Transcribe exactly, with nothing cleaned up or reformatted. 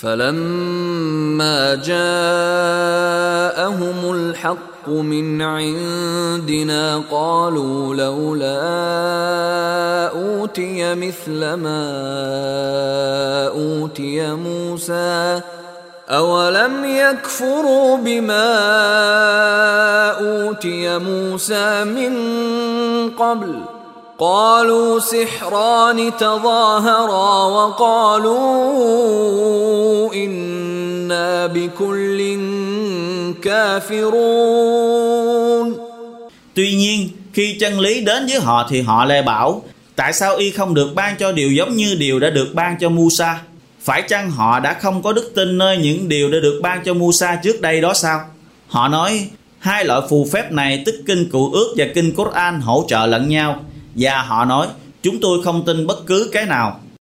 فَلَمَّا جَاءَهُمُ الْحَقُّ مِنْ عِنْدِنَا قَالُوا لَوْلَا أُوتِيَ مِثْلَ مَا أُوتِيَ مُوسَى أَوَلَمْ يَكْفُرُوا بِمَا أُوتِيَ مُوسَى مِنْ قَبْلُ قالوا سحران تظاهرا وقالوا إنا بكل كافرون. Tuy nhiên khi chân lý đến với họ thì họ lại bảo: tại sao y không được ban cho điều giống như điều đã được ban cho Musa? Phải chăng họ đã không có đức tin nơi những điều đã được ban cho Musa trước đây đó sao? Họ nói hai loại phù phép này, tức kinh Cựu Ước và kinh Quran, hỗ trợ lẫn nhau. Và họ nói chúng tôi không tin bất cứ cái nào.